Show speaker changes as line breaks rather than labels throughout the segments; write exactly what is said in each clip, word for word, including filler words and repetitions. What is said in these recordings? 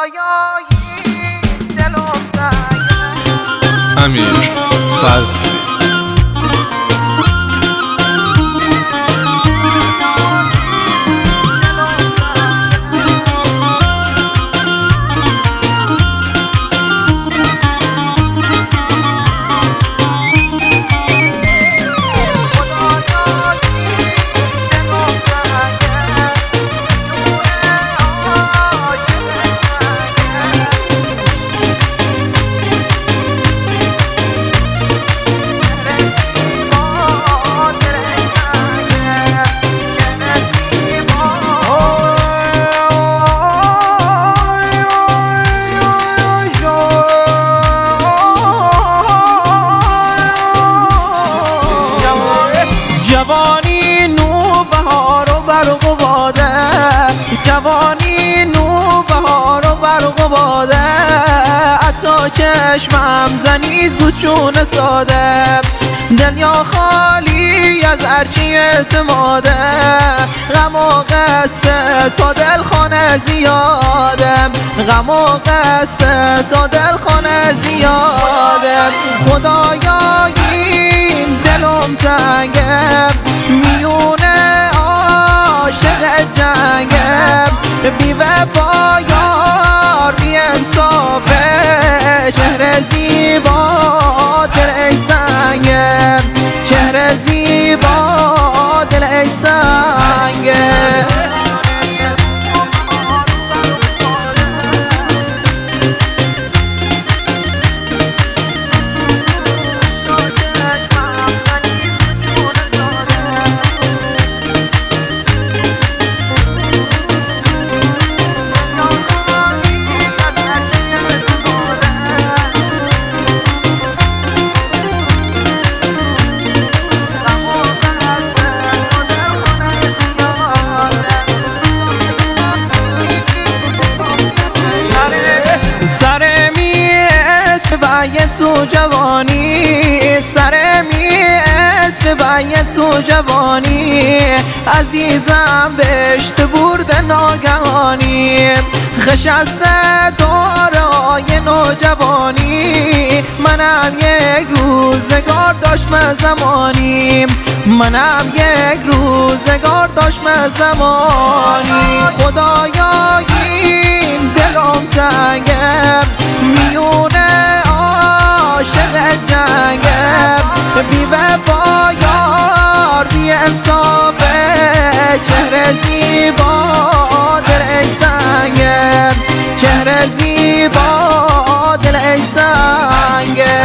امیر فضلی
جوانی نو بهار و برق و باده، جوانی نو بهار و برق و باده، عطا چشمم زنی زود چون ساده، دل یا خالی از هرچی اعتماده، غم و قصه تا دل خانه زیاده، غم و قصه تا دل خانه زیاده. خدایا این دلم تنگه، میونه عاشق جنگه، بی وفا یار بی انصافه، چهره زیبا دل ای سنگه، چهره زیبا دل ای سنگه. سر می اسم باید سو جوانی، سر می اسم باید سو جوانی، عزیزم بهشت برد ناگهانی، خشسته دارای نوجوانی، منم یک روزگار داشتم زمانی، منم یک روزگار داشتم زمانی. خدایا این دلم تنگه، میونه عاشق جنگه، بی وفا یار بی انصافه، چهره زیبا دل ای سنگه، چهره زیبا دل ای سنگه.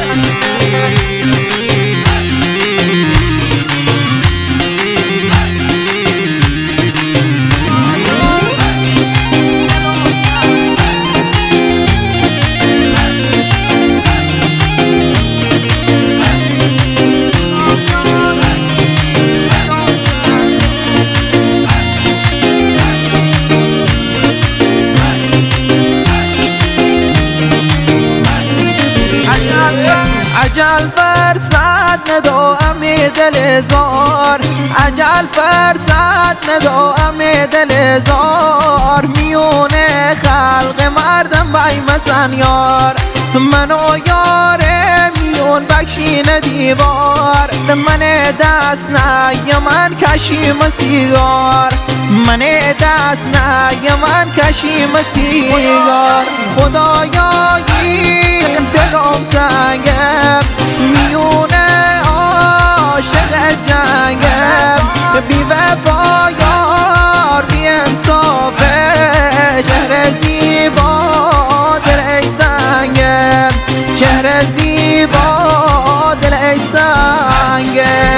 عجل فرصت ندارم دل زار، عجل فرصت ندارم دل زار، میونه خلق مردم بیمتن یار، من و یار میون بکشین دیوار، من دست نه من کشیم سیگار، من دست نه من کشیم سیگار. خدایا این دلم تنگه، میونه عاشق جنگه، بی وفا یار بی انصافه، چهره زیبا دل ای سنگه، چهره زیبا دل ای سنگه.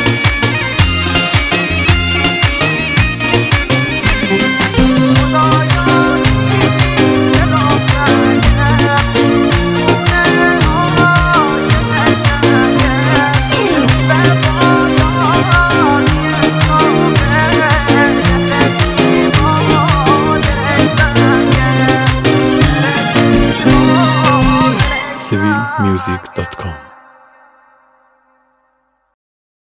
Bye. سیویل میوزیک دات کام.